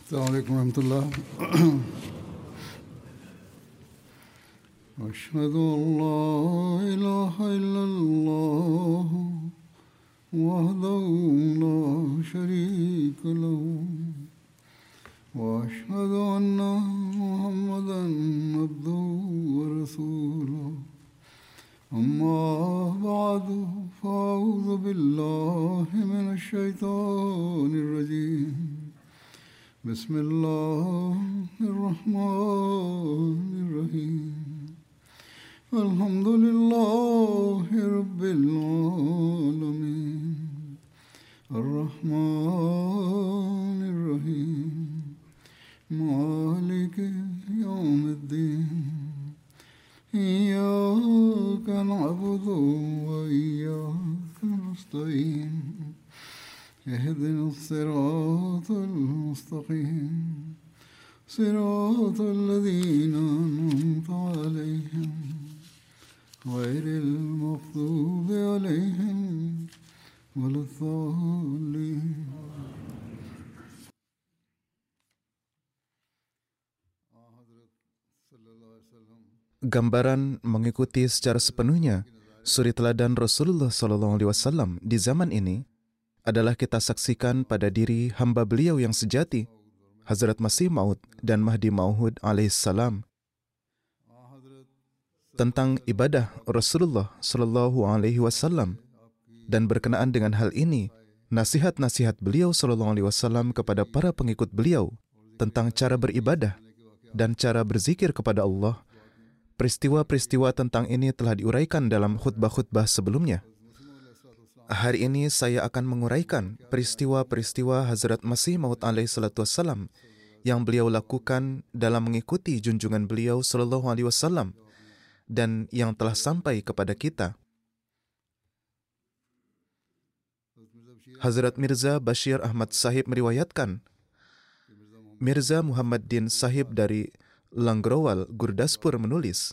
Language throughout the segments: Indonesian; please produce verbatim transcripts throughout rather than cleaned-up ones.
السلام عليكم ورحمة الله. أشهد أن لا إله إلا الله وحده لا شريك له وأشهد أن محمدا عبده ورسوله أما بعد فأعوذ بالله من الشيطان الرجيم بسم الله الرحمن الرحيم الحمد لله رب العالمين الرحمن الرحيم مالك يوم الدين إياك نعبد وإياك نستعين اهدنا الصراط المستقيم صراط الذين أنعمت عليهم غير المغضوب عليهم ولا الضالين. Gambaran mengikuti secara sepenuhnya suri teladan Rasulullah shallallahu alaihi wasallam di zaman ini adalah kita saksikan pada diri hamba beliau yang sejati, Hazrat Masih Maud dan Mahdi Mau'ud alaihissalam. Tentang ibadah Rasulullah shallallahu alaihi wasallam dan berkenaan dengan hal ini, nasihat-nasihat beliau shallallahu alaihi wasallam kepada para pengikut beliau tentang cara beribadah dan cara berzikir kepada Allah. Peristiwa-peristiwa tentang ini telah diuraikan dalam khutbah-khutbah sebelumnya. Hari ini saya akan menguraikan peristiwa-peristiwa Hazrat Masih Maud alaihi salatu wassalam yang beliau lakukan dalam mengikuti junjungan beliau sallallahu alaihi wasallam dan yang telah sampai kepada kita. Hazrat Mirza Bashir Ahmad Sahib meriwayatkan, Mirza Muhammad Din Sahib dari Langrowal, Gurdaspur menulis,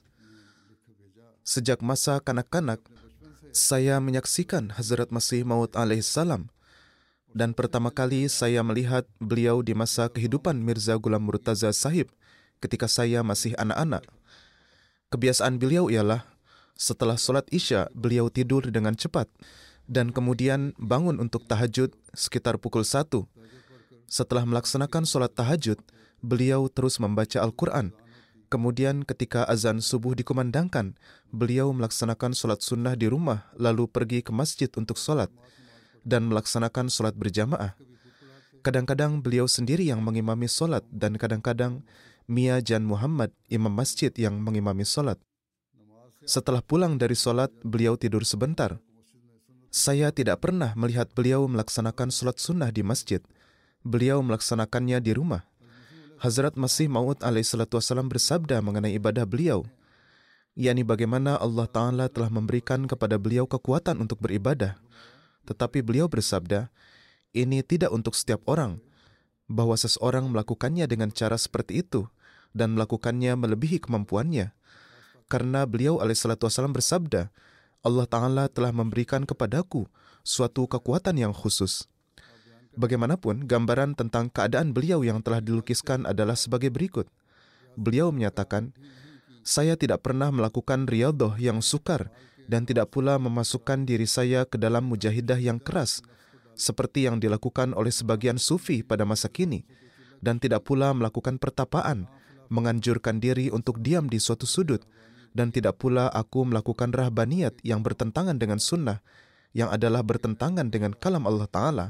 sejak masa kanak-kanak, saya menyaksikan Hazrat Masih Maud alaihissalam dan pertama kali saya melihat beliau di masa kehidupan Mirza Ghulam Murtaza Sahib ketika saya masih anak-anak. Kebiasaan beliau ialah setelah sholat Isya beliau tidur dengan cepat dan kemudian bangun untuk tahajud sekitar pukul satu. Setelah melaksanakan sholat tahajud, beliau terus membaca Al-Quran. Kemudian ketika azan subuh dikumandangkan, beliau melaksanakan sholat sunnah di rumah, lalu pergi ke masjid untuk sholat, dan melaksanakan sholat berjamaah. Kadang-kadang beliau sendiri yang mengimami sholat, dan kadang-kadang Mia Jan Muhammad, imam masjid yang mengimami sholat. Setelah pulang dari sholat, beliau tidur sebentar. Saya tidak pernah melihat beliau melaksanakan sholat sunnah di masjid. Beliau melaksanakannya di rumah. Hazrat Masih Maud alaihi salatu wassalam bersabda mengenai ibadah beliau, yakni bagaimana Allah Ta'ala telah memberikan kepada beliau kekuatan untuk beribadah. Tetapi beliau bersabda, ini tidak untuk setiap orang, bahwa seseorang melakukannya dengan cara seperti itu, dan melakukannya melebihi kemampuannya. Karena beliau alaihi salatu wassalam bersabda, Allah Ta'ala telah memberikan kepadaku suatu kekuatan yang khusus. Bagaimanapun, gambaran tentang keadaan beliau yang telah dilukiskan adalah sebagai berikut. Beliau menyatakan, saya tidak pernah melakukan riyadhah yang sukar dan tidak pula memasukkan diri saya ke dalam mujahidah yang keras, seperti yang dilakukan oleh sebagian sufi pada masa kini, dan tidak pula melakukan pertapaan, menganjurkan diri untuk diam di suatu sudut, dan tidak pula aku melakukan rahbaniyat yang bertentangan dengan sunnah, yang adalah bertentangan dengan kalam Allah Ta'ala.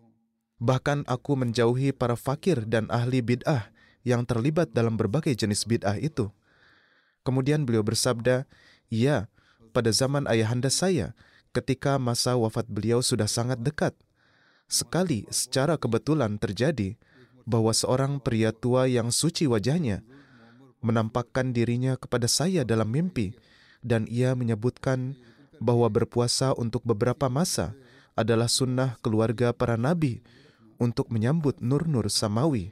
Bahkan aku menjauhi para fakir dan ahli bid'ah yang terlibat dalam berbagai jenis bid'ah itu. Kemudian beliau bersabda, ya, pada zaman ayahanda saya, ketika masa wafat beliau sudah sangat dekat, sekali secara kebetulan terjadi bahwa seorang pria tua yang suci wajahnya menampakkan dirinya kepada saya dalam mimpi, dan ia menyebutkan bahwa berpuasa untuk beberapa masa adalah sunnah keluarga para nabi untuk menyambut nur-nur samawi,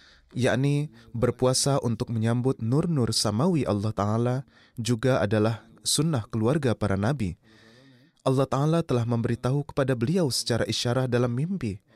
yakni berpuasa untuk menyambut nur-nur samawi Allah Ta'ala juga adalah sunnah keluarga para nabi. Allah Ta'ala telah memberitahu kepada beliau secara isyarah dalam mimpi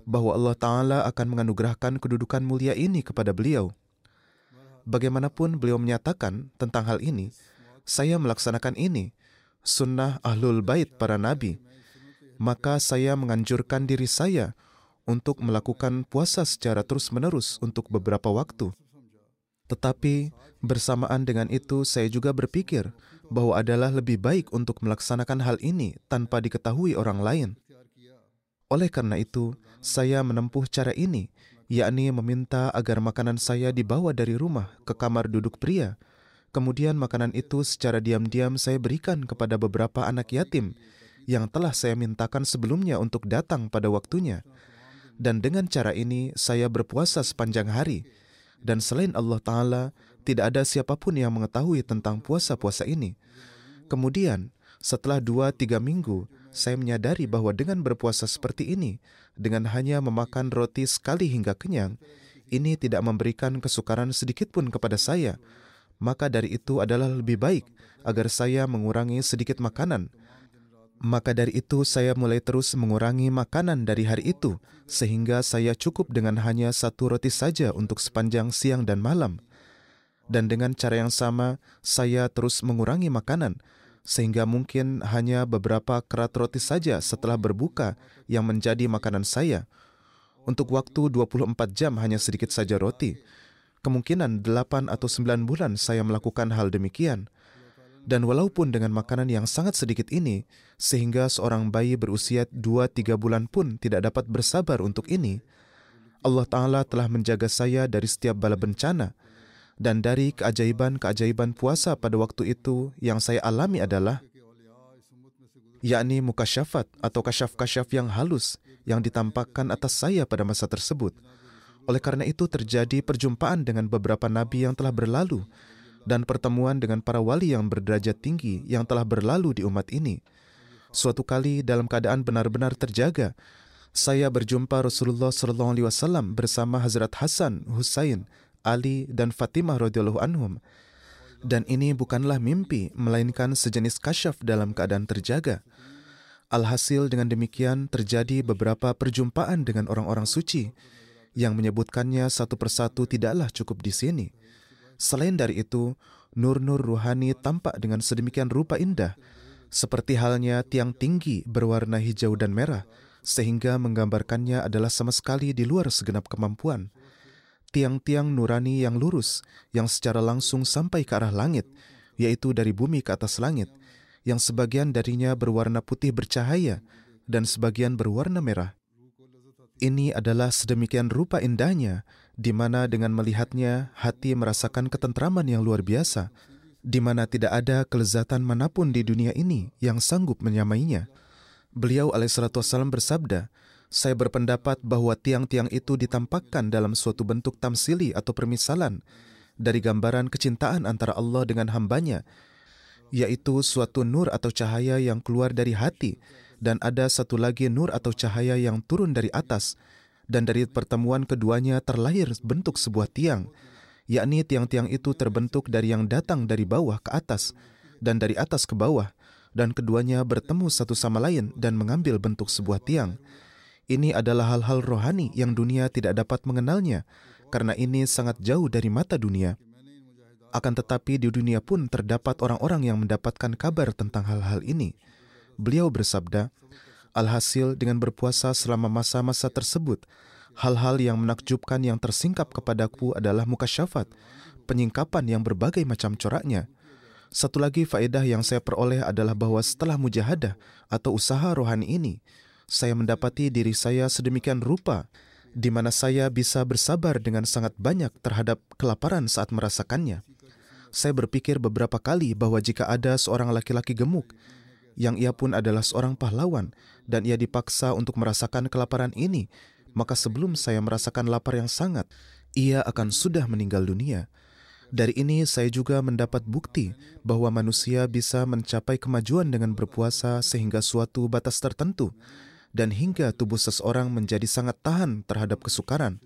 bahwa Allah Ta'ala akan menganugerahkan kedudukan mulia ini kepada beliau. Bagaimanapun beliau menyatakan tentang hal ini, saya melaksanakan ini, sunnah Ahlul Bait para Nabi, maka saya menganjurkan diri saya untuk melakukan puasa secara terus-menerus untuk beberapa waktu. Tetapi bersamaan dengan itu saya juga berpikir bahwa adalah lebih baik untuk melaksanakan hal ini tanpa diketahui orang lain. Oleh karena itu, saya menempuh cara ini, yakni meminta agar makanan saya dibawa dari rumah ke kamar duduk pria. Kemudian makanan itu secara diam-diam saya berikan kepada beberapa anak yatim yang telah saya mintakan sebelumnya untuk datang pada waktunya. Dan dengan cara ini saya berpuasa sepanjang hari. Dan selain Allah Ta'ala, tidak ada siapapun yang mengetahui tentang puasa-puasa ini. Kemudian, setelah dua tiga minggu, saya menyadari bahwa dengan berpuasa seperti ini, dengan hanya memakan roti sekali hingga kenyang, ini tidak memberikan kesukaran sedikit pun kepada saya. Maka dari itu adalah lebih baik agar saya mengurangi sedikit makanan. Maka dari itu saya mulai terus mengurangi makanan dari hari itu, sehingga saya cukup dengan hanya satu roti saja untuk sepanjang siang dan malam. Dan dengan cara yang sama, saya terus mengurangi makanan, sehingga mungkin hanya beberapa kerat roti saja setelah berbuka yang menjadi makanan saya. Untuk waktu dua puluh empat jam hanya sedikit saja roti. Kemungkinan delapan atau sembilan bulan saya melakukan hal demikian. Dan walaupun dengan makanan yang sangat sedikit ini, sehingga seorang bayi berusia dua tiga bulan pun tidak dapat bersabar untuk ini, Allah Ta'ala telah menjaga saya dari setiap bala bencana. Dan dari keajaiban-keajaiban puasa pada waktu itu yang saya alami adalah, yakni mukasyafat atau kasyaf-kasyaf yang halus yang ditampakkan atas saya pada masa tersebut. Oleh karena itu terjadi perjumpaan dengan beberapa nabi yang telah berlalu, dan pertemuan dengan para wali yang berderajat tinggi yang telah berlalu di umat ini. Suatu kali dalam keadaan benar-benar terjaga, saya berjumpa Rasulullah shallallahu alaihi wasallam bersama Hazrat Hasan, Husain, Ali, dan Fatimah radhiyallahu anhum. Dan ini bukanlah mimpi, melainkan sejenis kasyaf dalam keadaan terjaga. Alhasil dengan demikian terjadi beberapa perjumpaan dengan orang-orang suci, yang menyebutkannya satu persatu tidaklah cukup di sini. Selain dari itu, nur-nur ruhani tampak dengan sedemikian rupa indah, seperti halnya tiang tinggi berwarna hijau dan merah, sehingga menggambarkannya adalah sama sekali di luar segenap kemampuan. Tiang-tiang nurani yang lurus, yang secara langsung sampai ke arah langit, yaitu dari bumi ke atas langit, yang sebagian darinya berwarna putih bercahaya, dan sebagian berwarna merah. Ini adalah sedemikian rupa indahnya, di mana dengan melihatnya hati merasakan ketentraman yang luar biasa, di mana tidak ada kelezatan manapun di dunia ini yang sanggup menyamainya. Beliau alaihissalatu wassalam bersabda, saya berpendapat bahwa tiang-tiang itu ditampakkan dalam suatu bentuk tamsili atau permisalan dari gambaran kecintaan antara Allah dengan hambanya, yaitu suatu nur atau cahaya yang keluar dari hati, dan ada satu lagi nur atau cahaya yang turun dari atas, dan dari pertemuan keduanya terlahir bentuk sebuah tiang, yakni tiang-tiang itu terbentuk dari yang datang dari bawah ke atas, dan dari atas ke bawah, dan keduanya bertemu satu sama lain dan mengambil bentuk sebuah tiang. Ini adalah hal-hal rohani yang dunia tidak dapat mengenalnya, karena ini sangat jauh dari mata dunia. Akan tetapi di dunia pun terdapat orang-orang yang mendapatkan kabar tentang hal-hal ini. Beliau bersabda, alhasil dengan berpuasa selama masa-masa tersebut, hal-hal yang menakjubkan yang tersingkap kepadaku adalah mukasyafat, penyingkapan yang berbagai macam coraknya. Satu lagi faedah yang saya peroleh adalah bahwa setelah mujahadah atau usaha rohani ini, saya mendapati diri saya sedemikian rupa, di mana saya bisa bersabar dengan sangat banyak terhadap kelaparan saat merasakannya. Saya berpikir beberapa kali bahwa jika ada seorang laki-laki gemuk, yang ia pun adalah seorang pahlawan, dan ia dipaksa untuk merasakan kelaparan ini, maka sebelum saya merasakan lapar yang sangat, ia akan sudah meninggal dunia. Dari ini saya juga mendapat bukti bahwa manusia bisa mencapai kemajuan dengan berpuasa sehingga suatu batas tertentu, dan hingga tubuh seseorang menjadi sangat tahan terhadap kesukaran.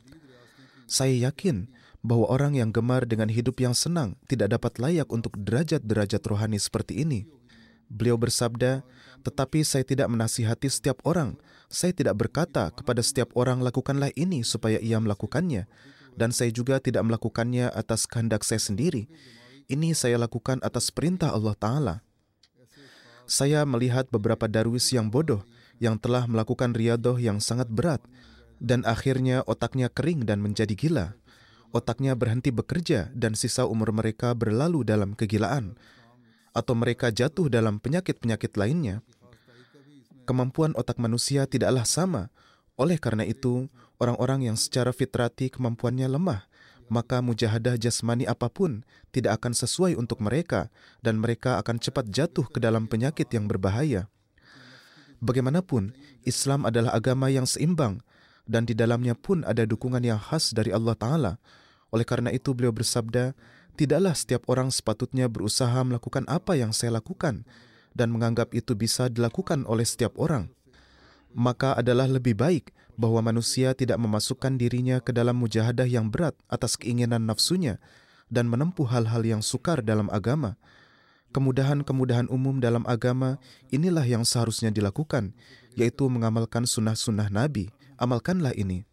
Saya yakin bahwa orang yang gemar dengan hidup yang senang tidak dapat layak untuk derajat-derajat rohani seperti ini. Beliau bersabda, "Tetapi saya tidak menasihati setiap orang. Saya tidak berkata kepada setiap orang, lakukanlah ini supaya ia melakukannya. Dan saya juga tidak melakukannya atas kehendak saya sendiri. Ini saya lakukan atas perintah Allah Ta'ala." Saya melihat beberapa darwis yang bodoh yang telah melakukan riadoh yang sangat berat dan akhirnya otaknya kering dan menjadi gila. Otaknya berhenti bekerja dan sisa umur mereka berlalu dalam kegilaan, atau mereka jatuh dalam penyakit-penyakit lainnya. Kemampuan otak manusia tidaklah sama. Oleh karena itu, orang-orang yang secara fitrati kemampuannya lemah, maka mujahadah jasmani apapun tidak akan sesuai untuk mereka dan mereka akan cepat jatuh ke dalam penyakit yang berbahaya. Bagaimanapun, Islam adalah agama yang seimbang dan di dalamnya pun ada dukungan yang khas dari Allah Ta'ala. Oleh karena itu beliau bersabda, "Tidaklah setiap orang sepatutnya berusaha melakukan apa yang saya lakukan dan menganggap itu bisa dilakukan oleh setiap orang. Maka adalah lebih baik bahwa manusia tidak memasukkan dirinya ke dalam mujahadah yang berat atas keinginan nafsunya dan menempuh hal-hal yang sukar dalam agama. Kemudahan-kemudahan umum dalam agama inilah yang seharusnya dilakukan, yaitu mengamalkan sunnah-sunnah Nabi. Amalkanlah ini.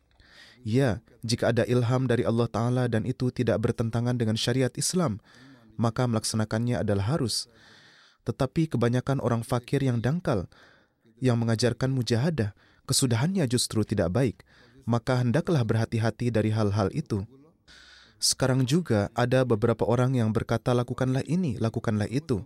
Ya, jika ada ilham dari Allah Ta'ala dan itu tidak bertentangan dengan syariat Islam, maka melaksanakannya adalah harus. Tetapi kebanyakan orang fakir yang dangkal, yang mengajarkan mujahadah, kesudahannya justru tidak baik, maka hendaklah berhati-hati dari hal-hal itu. Sekarang juga ada beberapa orang yang berkata, lakukanlah ini, lakukanlah itu.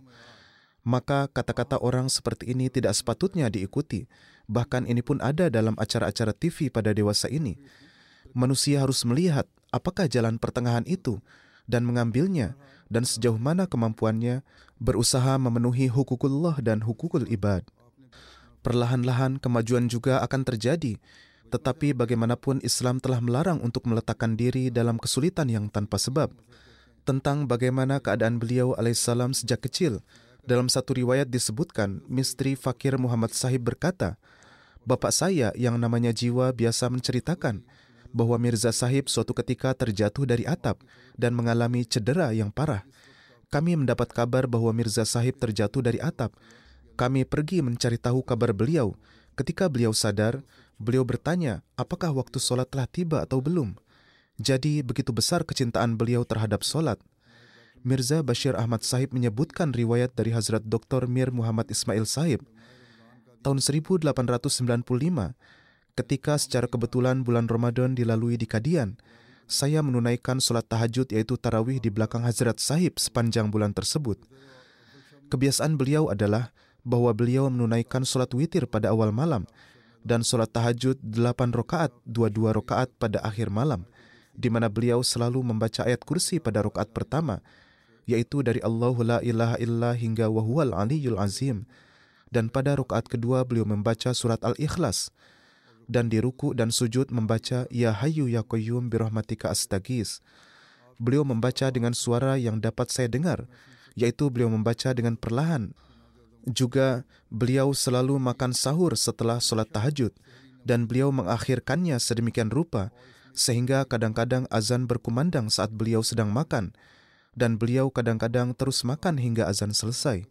Maka kata-kata orang seperti ini tidak sepatutnya diikuti. Bahkan ini pun ada dalam acara-acara T V pada dewasa ini. Manusia harus melihat apakah jalan pertengahan itu dan mengambilnya dan sejauh mana kemampuannya berusaha memenuhi hukukullah dan hukukul ibad. Perlahan-lahan kemajuan juga akan terjadi, tetapi bagaimanapun Islam telah melarang untuk meletakkan diri dalam kesulitan yang tanpa sebab. Tentang bagaimana keadaan beliau alaihissalam sejak kecil, dalam satu riwayat disebutkan, misteri fakir Muhammad Sahib berkata, "Bapak saya yang namanya Jiwa biasa menceritakan bahwa Mirza Sahib suatu ketika terjatuh dari atap dan mengalami cedera yang parah. Kami mendapat kabar bahwa Mirza Sahib terjatuh dari atap. Kami pergi mencari tahu kabar beliau. Ketika beliau sadar, beliau bertanya, apakah waktu solat telah tiba atau belum? Jadi begitu besar kecintaan beliau terhadap solat." Mirza Bashir Ahmad Sahib menyebutkan riwayat dari Hazrat Doktor Mir Muhammad Ismail Sahib. Tahun seribu delapan ratus sembilan puluh lima, ketika secara kebetulan bulan Ramadan dilalui di Kadian, saya menunaikan solat tahajud yaitu tarawih di belakang Hazrat Sahib sepanjang bulan tersebut. Kebiasaan beliau adalah bahwa beliau menunaikan solat witir pada awal malam dan solat tahajud delapan rakaat, dua-dua rakaat pada akhir malam, di mana beliau selalu membaca ayat kursi pada rakaat pertama, yaitu dari Allahu la ilaha illa hingga wahuwal aliyul azim, dan pada rakaat kedua beliau membaca surat Al-Ikhlas, dan di ruku dan sujud membaca Ya Hayyu Ya Qayyum birahmatika astagis. Beliau membaca dengan suara yang dapat saya dengar, yaitu beliau membaca dengan perlahan. Juga beliau selalu makan sahur setelah solat tahajud, dan beliau mengakhirkannya sedemikian rupa sehingga kadang-kadang azan berkumandang saat beliau sedang makan, dan beliau kadang-kadang terus makan hingga azan selesai.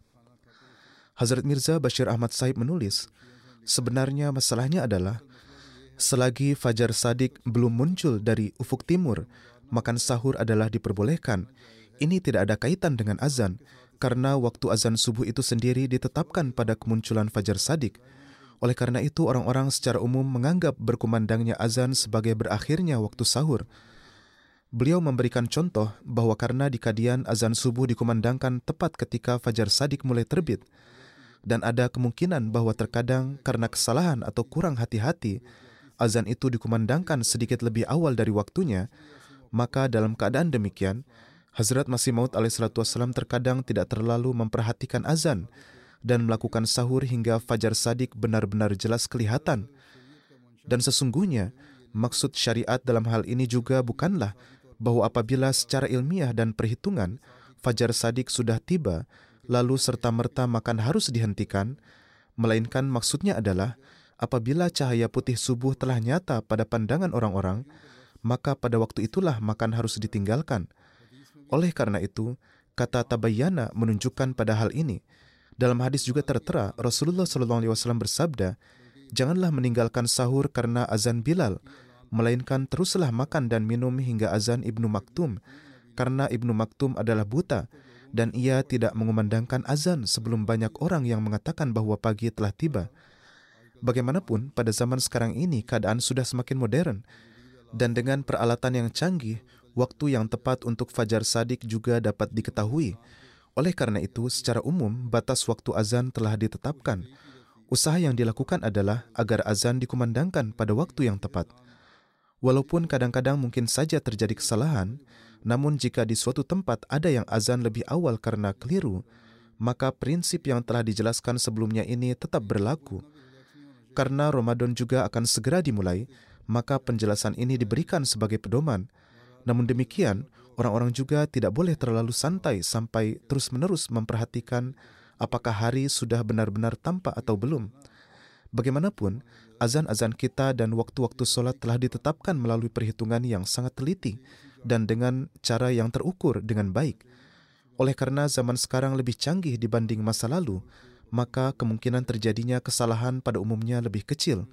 Hazrat Mirza Bashir Ahmad Sahib menulis, sebenarnya masalahnya adalah selagi fajar sadik belum muncul dari ufuk timur, makan sahur adalah diperbolehkan. Ini tidak ada kaitan dengan azan, karena waktu azan subuh itu sendiri ditetapkan pada kemunculan fajar sadik. Oleh karena itu, orang-orang secara umum menganggap berkumandangnya azan sebagai berakhirnya waktu sahur. Beliau memberikan contoh bahwa karena di Kadian azan subuh dikumandangkan tepat ketika fajar sadik mulai terbit, dan ada kemungkinan bahwa terkadang karena kesalahan atau kurang hati-hati, azan itu dikumandangkan sedikit lebih awal dari waktunya, maka dalam keadaan demikian, Hazrat Masih Maud alaihissalatu wassalam terkadang tidak terlalu memperhatikan azan dan melakukan sahur hingga fajar sadik benar-benar jelas kelihatan. Dan sesungguhnya, maksud syariat dalam hal ini juga bukanlah bahwa apabila secara ilmiah dan perhitungan fajar sadik sudah tiba, lalu serta-merta makan harus dihentikan, melainkan maksudnya adalah apabila cahaya putih subuh telah nyata pada pandangan orang-orang, maka pada waktu itulah makan harus ditinggalkan. Oleh karena itu, kata tabayyana menunjukkan pada hal ini, Dalam hadis juga tertera, Rasulullah shallallahu alaihi wasallam bersabda, "Janganlah meninggalkan sahur karena azan Bilal, melainkan teruslah makan dan minum hingga azan Ibnu Maktum, karena Ibnu Maktum adalah buta, dan ia tidak mengumandangkan azan sebelum banyak orang yang mengatakan bahwa pagi telah tiba." Bagaimanapun, pada zaman sekarang ini keadaan sudah semakin modern, dan dengan peralatan yang canggih, waktu yang tepat untuk fajar shadiq juga dapat diketahui. Oleh karena itu, secara umum, batas waktu azan telah ditetapkan. Usaha yang dilakukan adalah agar azan dikumandangkan pada waktu yang tepat. Walaupun kadang-kadang mungkin saja terjadi kesalahan, namun jika di suatu tempat ada yang azan lebih awal karena keliru, maka prinsip yang telah dijelaskan sebelumnya ini tetap berlaku. Karena Ramadan juga akan segera dimulai, maka penjelasan ini diberikan sebagai pedoman. Namun demikian, orang-orang juga tidak boleh terlalu santai sampai terus-menerus memperhatikan apakah hari sudah benar-benar tampak atau belum. Bagaimanapun, azan-azan kita dan waktu-waktu sholat telah ditetapkan melalui perhitungan yang sangat teliti dan dengan cara yang terukur dengan baik. Oleh karena zaman sekarang lebih canggih dibanding masa lalu, maka kemungkinan terjadinya kesalahan pada umumnya lebih kecil.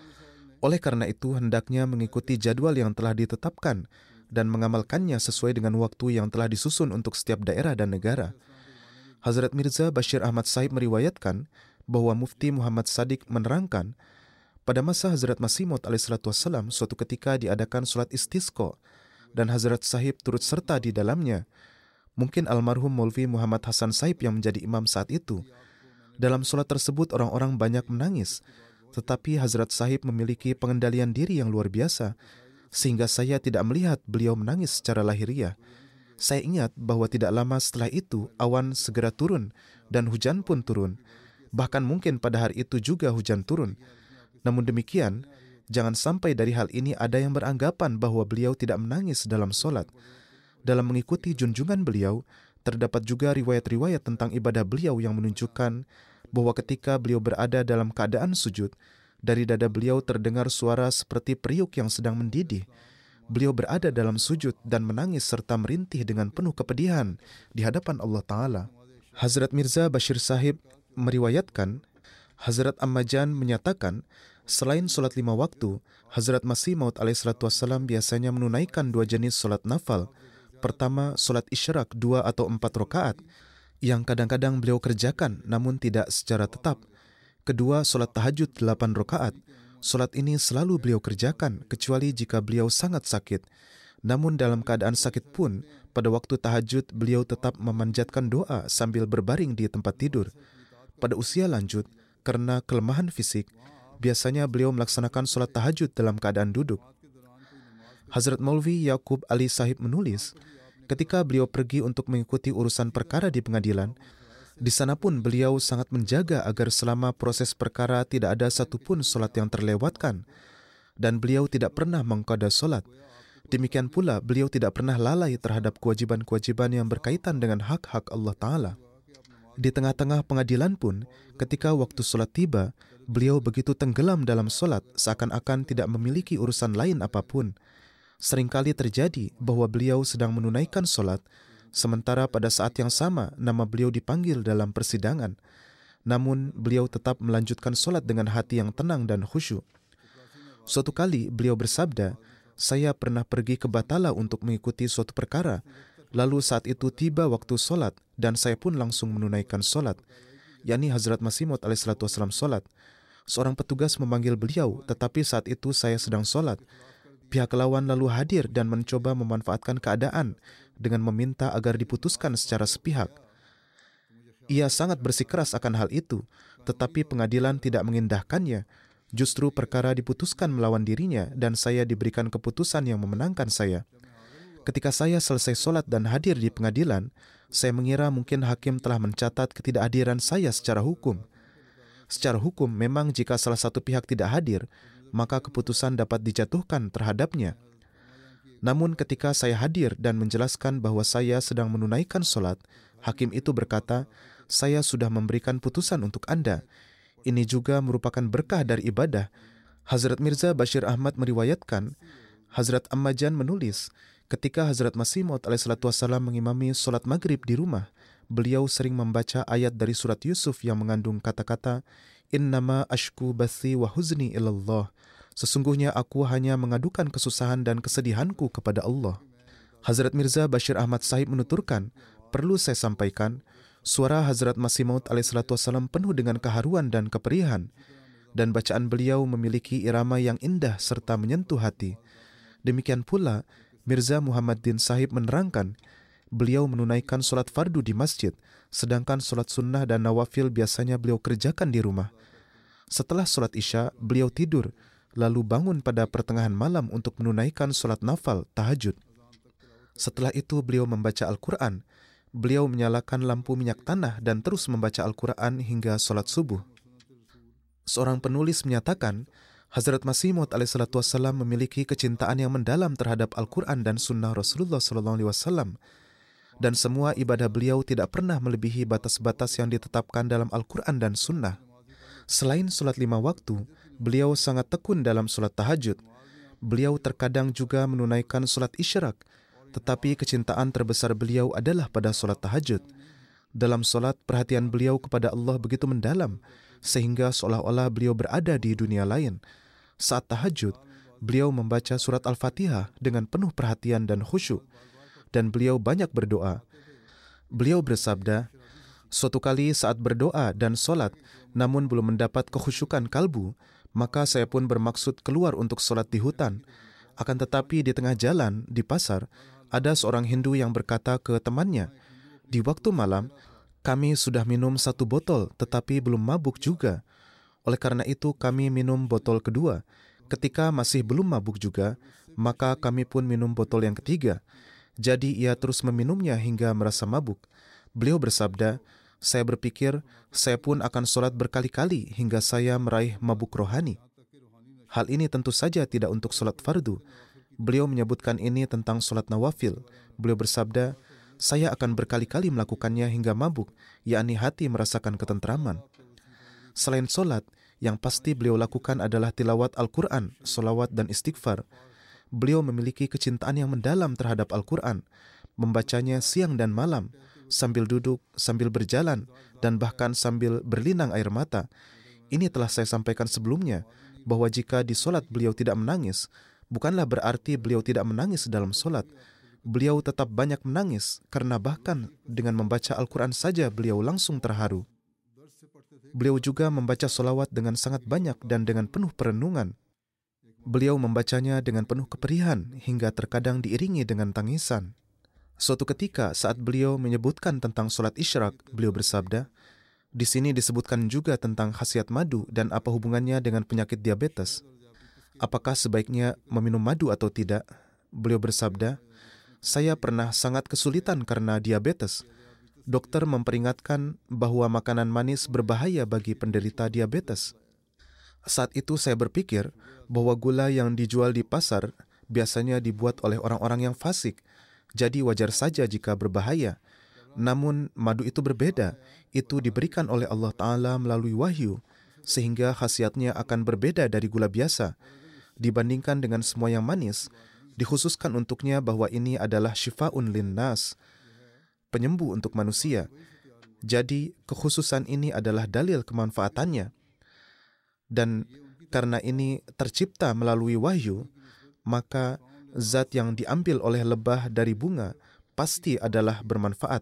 Oleh karena itu, hendaknya mengikuti jadwal yang telah ditetapkan dan mengamalkannya sesuai dengan waktu yang telah disusun untuk setiap daerah dan negara. Hazrat Mirza Bashir Ahmad Sahib meriwayatkan bahwa Mufti Muhammad Sadiq menerangkan, pada masa Hazrat Masih Maud alaihissalatu wassalam, suatu ketika diadakan sholat istisqa dan Hazrat Sahib turut serta di dalamnya. Mungkin almarhum Maulvi Muhammad Hasan Sahib yang menjadi imam saat itu. Dalam sholat tersebut orang-orang banyak menangis, tetapi Hazrat Sahib memiliki pengendalian diri yang luar biasa, sehingga saya tidak melihat beliau menangis secara lahiriah. Saya ingat bahwa tidak lama setelah itu awan segera turun dan hujan pun turun. Bahkan mungkin pada hari itu juga hujan turun. Namun demikian, jangan sampai dari hal ini ada yang beranggapan bahwa beliau tidak menangis dalam sholat. Dalam mengikuti junjungan beliau, terdapat juga riwayat-riwayat tentang ibadah beliau yang menunjukkan bahwa ketika beliau berada dalam keadaan sujud, dari dada beliau terdengar suara seperti periuk yang sedang mendidih. Beliau berada dalam sujud dan menangis serta merintih dengan penuh kepedihan di hadapan Allah Ta'ala. Hazrat Mirza Bashir Sahib meriwayatkan, Hazrat Ammajan menyatakan, selain sholat lima waktu, Hazrat Masih Maud alaihissalatu wassalam biasanya menunaikan dua jenis sholat nafal. Pertama, sholat isyraq dua atau empat rakaat, yang kadang-kadang beliau kerjakan namun tidak secara tetap. Kedua, sholat tahajud delapan rakaat. Sholat ini selalu beliau kerjakan, kecuali jika beliau sangat sakit. Namun dalam keadaan sakit pun, pada waktu tahajud beliau tetap memanjatkan doa sambil berbaring di tempat tidur. Pada usia lanjut, karena kelemahan fisik, biasanya beliau melaksanakan sholat tahajud dalam keadaan duduk. Hazrat Maulvi Yaqub Ali Sahib menulis, ketika beliau pergi untuk mengikuti urusan perkara di pengadilan, di sana pun beliau sangat menjaga agar selama proses perkara tidak ada satupun sholat yang terlewatkan, dan beliau tidak pernah mengqada sholat. Demikian pula beliau tidak pernah lalai terhadap kewajiban-kewajiban yang berkaitan dengan hak-hak Allah Ta'ala. Di tengah-tengah pengadilan pun, ketika waktu sholat tiba, beliau begitu tenggelam dalam sholat seakan-akan tidak memiliki urusan lain apapun. Seringkali terjadi bahwa beliau sedang menunaikan sholat, sementara pada saat yang sama nama beliau dipanggil dalam persidangan. Namun beliau tetap melanjutkan sholat dengan hati yang tenang dan khusyuk. Suatu kali beliau bersabda, saya pernah pergi ke Batala untuk mengikuti suatu perkara. Lalu saat itu tiba waktu sholat dan saya pun langsung menunaikan sholat, yakni Hazrat Masih Maud alaihissalatu wassalam sholat. Seorang petugas memanggil beliau, tetapi saat itu saya sedang sholat. Pihak lawan lalu hadir dan mencoba memanfaatkan keadaan dengan meminta agar diputuskan secara sepihak. Ia sangat bersikeras akan hal itu, tetapi pengadilan tidak mengindahkannya. Justru perkara diputuskan melawan dirinya dan saya diberikan keputusan yang memenangkan saya. Ketika saya selesai sholat dan hadir di pengadilan, saya mengira mungkin hakim telah mencatat ketidakhadiran saya secara hukum. Secara hukum, memang jika salah satu pihak tidak hadir, maka keputusan dapat dijatuhkan terhadapnya. Namun ketika saya hadir dan menjelaskan bahwa saya sedang menunaikan sholat, hakim itu berkata, saya sudah memberikan putusan untuk Anda. Ini juga merupakan berkah dari ibadah. Hazrat Mirza Bashir Ahmad meriwayatkan, Hazrat Ammajan menulis, ketika Hazrat Masih Maud alaihissalatu wassalam mengimami sholat maghrib di rumah, beliau sering membaca ayat dari surat Yusuf yang mengandung kata-kata, Innama ashku bathi wa huzni ilallah. Sesungguhnya aku hanya mengadukan kesusahan dan kesedihanku kepada Allah. Hazrat Mirza Bashir Ahmad Sahib menuturkan, perlu saya sampaikan, suara Hazrat Masih Maud alaihissalatu wassalam penuh dengan keharuan dan keperihan, dan bacaan beliau memiliki irama yang indah serta menyentuh hati. Demikian pula, Mirza Muhammad Din Sahib menerangkan, beliau menunaikan solat fardu di masjid, sedangkan solat sunnah dan nawafil biasanya beliau kerjakan di rumah. Setelah solat isya, beliau tidur, lalu bangun pada pertengahan malam untuk menunaikan solat nafal, tahajud. Setelah itu beliau membaca Al-Quran. Beliau menyalakan lampu minyak tanah dan terus membaca Al-Quran hingga solat subuh. Seorang penulis menyatakan, Hazrat Masih Maud alaihissalatu wassalam memiliki kecintaan yang mendalam terhadap Al-Quran dan Sunnah Rasulullah sallallahu alaihi wasallam, dan semua ibadah beliau tidak pernah melebihi batas-batas yang ditetapkan dalam Al-Quran dan Sunnah. Selain solat lima waktu, beliau sangat tekun dalam solat tahajud. Beliau terkadang juga menunaikan solat isyraq, tetapi kecintaan terbesar beliau adalah pada solat tahajud. Dalam solat, perhatian beliau kepada Allah begitu mendalam, sehingga seolah-olah beliau berada di dunia lain. Saat tahajud, beliau membaca surat Al-Fatihah dengan penuh perhatian dan khusyuk, dan beliau banyak berdoa. Beliau bersabda, suatu kali saat berdoa dan solat, namun belum mendapat kekhusyukan kalbu, maka saya pun bermaksud keluar untuk solat di hutan. Akan tetapi di tengah jalan, di pasar, ada seorang Hindu yang berkata ke temannya, di waktu malam, kami sudah minum satu botol, tetapi belum mabuk juga. Oleh karena itu, kami minum botol kedua. Ketika masih belum mabuk juga, maka kami pun minum botol yang ketiga. Jadi ia terus meminumnya hingga merasa mabuk. Beliau bersabda, saya berpikir, saya pun akan solat berkali-kali hingga saya meraih mabuk rohani. Hal ini tentu saja tidak untuk solat fardu. Beliau menyebutkan ini tentang solat nawafil. Beliau bersabda, saya akan berkali-kali melakukannya hingga mabuk, yakni hati merasakan ketentraman. Selain solat, yang pasti beliau lakukan adalah tilawat Al-Quran, solawat dan istighfar. Beliau memiliki kecintaan yang mendalam terhadap Al-Quran, membacanya siang dan malam, sambil duduk, sambil berjalan, dan bahkan sambil berlinang air mata. Ini telah saya sampaikan sebelumnya, bahwa jika di solat beliau tidak menangis, bukanlah berarti beliau tidak menangis dalam solat. Beliau tetap banyak menangis, karena bahkan dengan membaca Al-Quran saja beliau langsung terharu. Beliau juga membaca solawat dengan sangat banyak dan dengan penuh perenungan. Beliau membacanya dengan penuh keperihan, hingga terkadang diiringi dengan tangisan. Suatu ketika saat beliau menyebutkan tentang solat isyraq, beliau bersabda, di sini disebutkan juga tentang khasiat madu dan apa hubungannya dengan penyakit diabetes. Apakah sebaiknya meminum madu atau tidak? Beliau bersabda, saya pernah sangat kesulitan karena diabetes. Dokter memperingatkan bahwa makanan manis berbahaya bagi penderita diabetes. Saat itu saya berpikir bahwa gula yang dijual di pasar biasanya dibuat oleh orang-orang yang fasik, jadi wajar saja jika berbahaya. Namun madu itu berbeda, itu diberikan oleh Allah Ta'ala melalui wahyu, sehingga khasiatnya akan berbeda dari gula biasa. Dibandingkan dengan semua yang manis, dikhususkan untuknya bahwa ini adalah syifa'un linnas, penyembuh untuk manusia. Jadi kekhususan ini adalah dalil kemanfaatannya. Dan karena ini tercipta melalui wahyu, maka zat yang diambil oleh lebah dari bunga pasti adalah bermanfaat.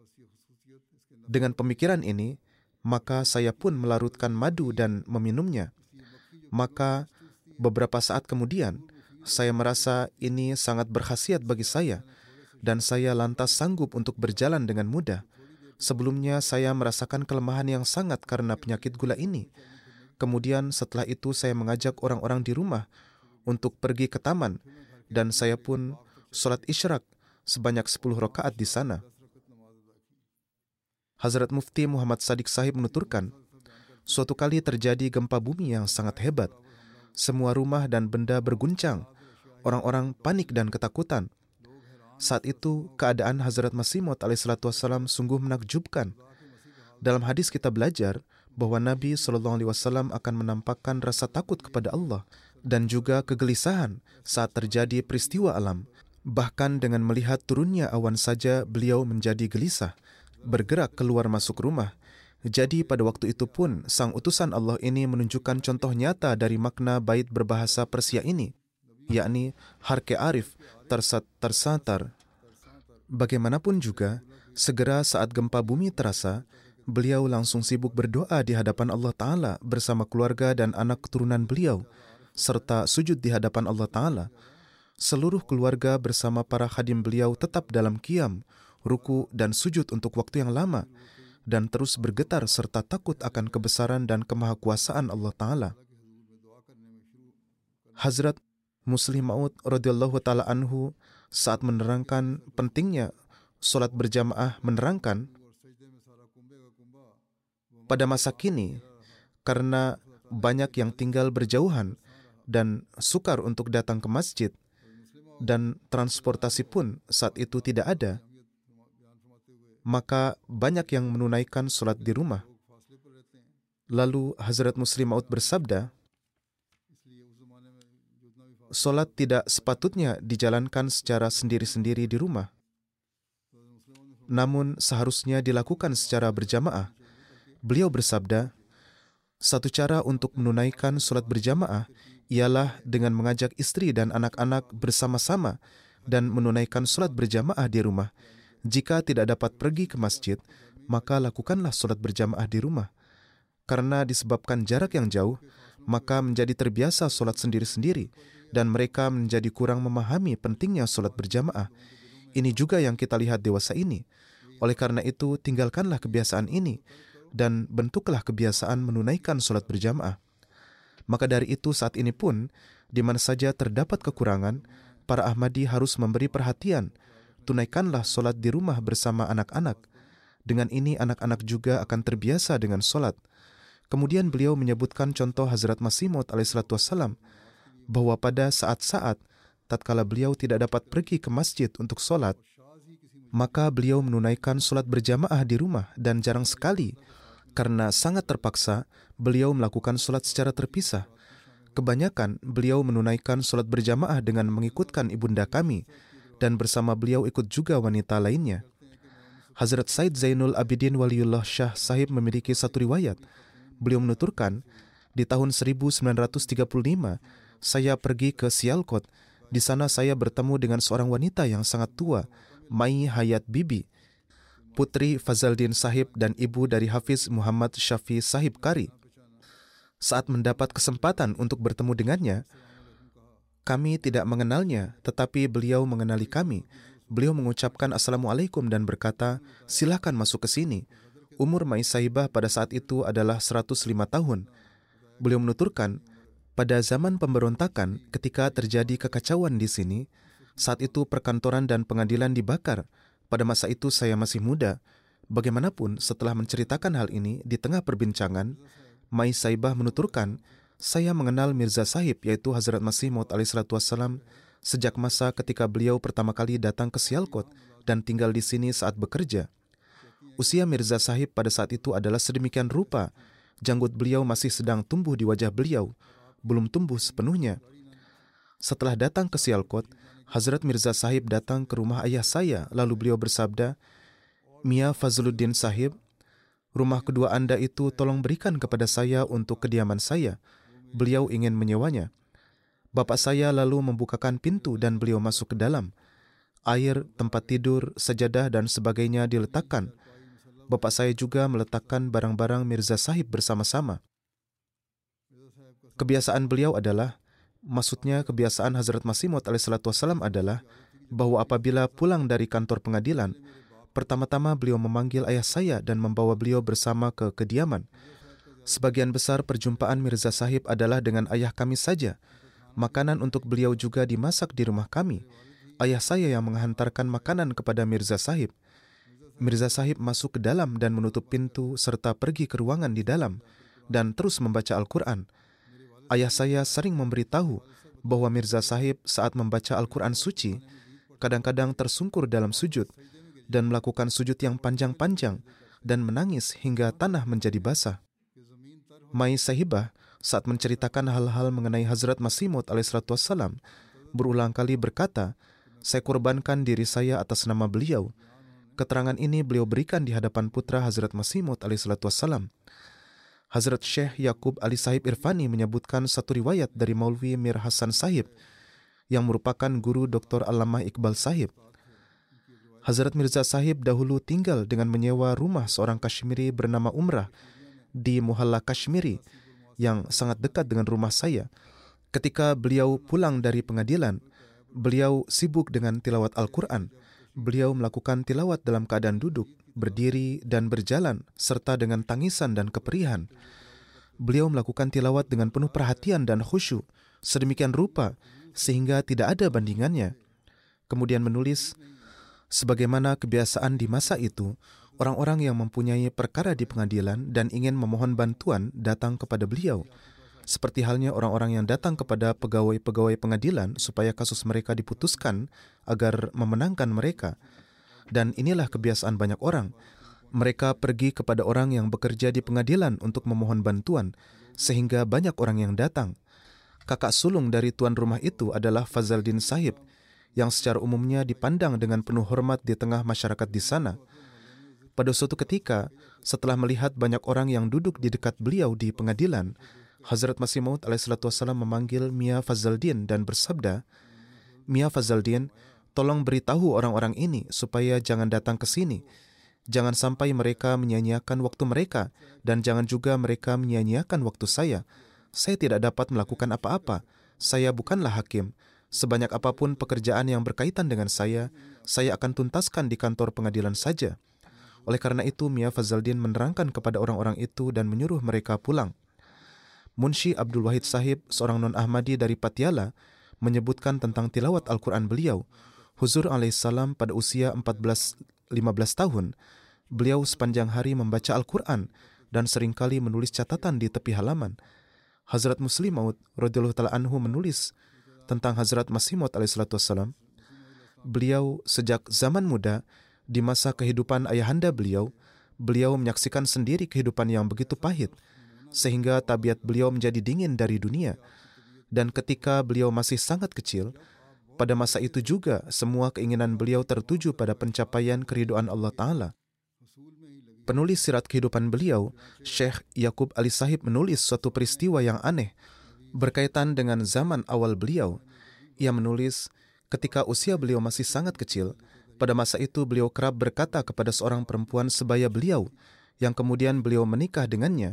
Dengan pemikiran ini, maka saya pun melarutkan madu dan meminumnya. Maka beberapa saat kemudian, saya merasa ini sangat berkhasiat bagi saya, dan saya lantas sanggup untuk berjalan dengan mudah. Sebelumnya saya merasakan kelemahan yang sangat karena penyakit gula ini. Kemudian setelah itu saya mengajak orang-orang di rumah untuk pergi ke taman, dan saya pun solat isyraq sebanyak sepuluh rakaat di sana. Hazrat Mufti Muhammad Sadiq Sahib menuturkan, suatu kali terjadi gempa bumi yang sangat hebat. Semua rumah dan benda berguncang. Orang-orang panik dan ketakutan. Saat itu, keadaan Hazrat Masih Maud alaihissalatu wassalam sungguh menakjubkan. Dalam hadis kita belajar bahwa Nabi shallallahu alaihi wasallam akan menampakkan rasa takut kepada Allah dan juga kegelisahan saat terjadi peristiwa alam. Bahkan dengan melihat turunnya awan saja beliau menjadi gelisah. bergerak keluar masuk rumah. Jadi pada waktu itu pun sang utusan Allah ini menunjukkan contoh nyata dari makna bait berbahasa Persia ini, yakni harke arif tersat tersantar. Bagaimanapun juga, segera saat gempa bumi terasa, beliau langsung sibuk berdoa di hadapan Allah Ta'ala bersama keluarga dan anak keturunan beliau, serta sujud di hadapan Allah Ta'ala. Seluruh keluarga bersama para khadim beliau tetap dalam qiyam, ruku dan sujud untuk waktu yang lama, dan terus bergetar serta takut akan kebesaran dan kemahakuasaan Allah Ta'ala. Hazrat Muslim Maud radhiyallahu ta'ala anhu saat menerangkan pentingnya solat berjamaah menerangkan, pada masa kini, karena banyak yang tinggal berjauhan dan sukar untuk datang ke masjid, dan transportasi pun saat itu tidak ada, maka banyak yang menunaikan solat di rumah. Lalu Hazrat Muslim Maud bersabda, solat tidak sepatutnya dijalankan secara sendiri-sendiri di rumah, namun seharusnya dilakukan secara berjamaah. Beliau bersabda, satu cara untuk menunaikan solat berjamaah ialah dengan mengajak istri dan anak-anak bersama-sama dan menunaikan solat berjamaah di rumah. Jika tidak dapat pergi ke masjid, maka lakukanlah solat berjamaah di rumah. Karena disebabkan jarak yang jauh, maka menjadi terbiasa solat sendiri-sendiri, dan mereka menjadi kurang memahami pentingnya solat berjamaah. Ini juga yang kita lihat dewasa ini. Oleh karena itu, tinggalkanlah kebiasaan ini, dan bentuklah kebiasaan menunaikan solat berjamaah. Maka dari itu saat ini pun, di mana saja terdapat kekurangan, para Ahmadi harus memberi perhatian. Tunaikanlah solat di rumah bersama anak-anak. Dengan ini anak-anak juga akan terbiasa dengan solat. Kemudian beliau menyebutkan contoh Hazrat Masih Maud alaihissalatu wassalam, bahwa pada saat-saat tatkala beliau tidak dapat pergi ke masjid untuk solat, maka beliau menunaikan solat berjamaah di rumah, dan jarang sekali, karena sangat terpaksa, beliau melakukan solat secara terpisah. Kebanyakan beliau menunaikan solat berjamaah dengan mengikutkan ibunda kami, dan bersama beliau ikut juga wanita lainnya. Hazrat Said Zainul Abidin Waliullah Shah Sahib memiliki satu riwayat. Beliau menuturkan, di tahun seribu sembilan ratus tiga puluh lima, saya pergi ke Sialkot. Di sana saya bertemu dengan seorang wanita yang sangat tua, Mai Hayat Bibi, putri Fazaldin Sahib dan ibu dari Hafiz Muhammad Syafi Sahib Kari. Saat mendapat kesempatan untuk bertemu dengannya, kami tidak mengenalnya, tetapi beliau mengenali kami. Beliau mengucapkan Assalamualaikum dan berkata, silakan masuk ke sini. Umur Mai Sahibah pada saat itu adalah seratus lima tahun. Beliau menuturkan, pada zaman pemberontakan, ketika terjadi kekacauan di sini, saat itu perkantoran dan pengadilan dibakar. Pada masa itu saya masih muda. Bagaimanapun, setelah menceritakan hal ini di tengah perbincangan, Mai Sahibah menuturkan, saya mengenal Mirza Sahib, yaitu Hazrat Masih Maud alaihissalatu wassalam, sejak masa ketika beliau pertama kali datang ke Sialkot dan tinggal di sini saat bekerja. Usia Mirza Sahib pada saat itu adalah sedemikian rupa, janggut beliau masih sedang tumbuh di wajah beliau, belum tumbuh sepenuhnya. Setelah datang ke Sialkot, Hazrat Mirza Sahib datang ke rumah ayah saya, lalu beliau bersabda, Mia Fazluddin Sahib, rumah kedua Anda itu tolong berikan kepada saya untuk kediaman saya. Beliau ingin menyewanya. Bapak saya lalu membukakan pintu dan beliau masuk ke dalam. Air, tempat tidur, sajadah dan sebagainya diletakkan. Bapak saya juga meletakkan barang-barang Mirza Sahib bersama-sama. Kebiasaan beliau adalah, maksudnya kebiasaan Hazrat Masih Maud alaihissalatu wassalam adalah, bahwa apabila pulang dari kantor pengadilan, pertama-tama beliau memanggil ayah saya dan membawa beliau bersama ke kediaman. Sebagian besar perjumpaan Mirza Sahib adalah dengan ayah kami saja. Makanan untuk beliau juga dimasak di rumah kami. Ayah saya yang menghantarkan makanan kepada Mirza Sahib. Mirza Sahib masuk ke dalam dan menutup pintu serta pergi ke ruangan di dalam dan terus membaca Al-Quran. Ayah saya sering memberitahu bahwa Mirza Sahib saat membaca Al-Quran suci kadang-kadang tersungkur dalam sujud dan melakukan sujud yang panjang-panjang dan menangis hingga tanah menjadi basah. Mai Sahibah saat menceritakan hal-hal mengenai Hazrat Masih Maud alaihissalatu wassalam berulang kali berkata, saya korbankan diri saya atas nama beliau. Keterangan ini beliau berikan di hadapan putra Hazrat Masih Maud alaihi salatu wassalam. Hazrat Syekh Yaqub Ali Sahib Irfani menyebutkan satu riwayat dari Maulwi Mir Hasan Sahib yang merupakan guru Doktor Allamah Iqbal Sahib. Hazrat Mirza Sahib dahulu tinggal dengan menyewa rumah seorang Kashmiri bernama Umrah di Muhalla Kashmiri yang sangat dekat dengan rumah saya. Ketika beliau pulang dari pengadilan, beliau sibuk dengan tilawat Al-Quran. Beliau melakukan tilawat dalam keadaan duduk, berdiri, dan berjalan, serta dengan tangisan dan keperihan. Beliau melakukan tilawat dengan penuh perhatian dan khusyuk, sedemikian rupa sehingga tidak ada bandingannya. Kemudian menulis, sebagaimana kebiasaan di masa itu, orang-orang yang mempunyai perkara di pengadilan dan ingin memohon bantuan datang kepada beliau. Seperti halnya orang-orang yang datang kepada pegawai-pegawai pengadilan supaya kasus mereka diputuskan agar memenangkan mereka. Dan inilah kebiasaan banyak orang. Mereka pergi kepada orang yang bekerja di pengadilan untuk memohon bantuan, sehingga banyak orang yang datang. Kakak sulung dari tuan rumah itu adalah Fazaldin Sahib, yang secara umumnya dipandang dengan penuh hormat di tengah masyarakat di sana. Pada suatu ketika, setelah melihat banyak orang yang duduk di dekat beliau di pengadilan, Hazrat Masih Maud alaihi salatu wassalam memanggil Mia Fazaldin dan bersabda, "Mia Fazaldin, tolong beritahu orang-orang ini supaya jangan datang ke sini. Jangan sampai mereka menyia-nyiakan waktu mereka, dan jangan juga mereka menyia-nyiakan waktu saya. Saya tidak dapat melakukan apa-apa. Saya bukanlah hakim. Sebanyak apapun pekerjaan yang berkaitan dengan saya, saya akan tuntaskan di kantor pengadilan saja." Oleh karena itu, Mia Fazaldin menerangkan kepada orang-orang itu dan menyuruh mereka pulang. Munshi Abdul Wahid Sahib, seorang non-Ahmadi dari Patiala, menyebutkan tentang tilawat Al-Quran beliau. Huzur alaihissalam pada usia empat belas lima belas tahun, beliau sepanjang hari membaca Al-Quran dan seringkali menulis catatan di tepi halaman. Hazrat Muslim Maud radhiyallahu ta'ala anhu menulis tentang Hazrat Masih Maud alaihi salatu wassalam. Beliau sejak zaman muda, di masa kehidupan ayahanda beliau, beliau menyaksikan sendiri kehidupan yang begitu pahit, sehingga tabiat beliau menjadi dingin dari dunia. Dan ketika beliau masih sangat kecil, pada masa itu juga semua keinginan beliau tertuju pada pencapaian keridhaan Allah Ta'ala. Penulis sirat kehidupan beliau, Syekh Yaqub Ali Sahib, menulis suatu peristiwa yang aneh berkaitan dengan zaman awal beliau. Ia menulis, ketika usia beliau masih sangat kecil, pada masa itu beliau kerap berkata kepada seorang perempuan sebaya beliau, yang kemudian beliau menikah dengannya,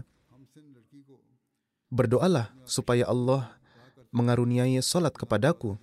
"Berdoalah supaya Allah mengaruniai solat kepadaku."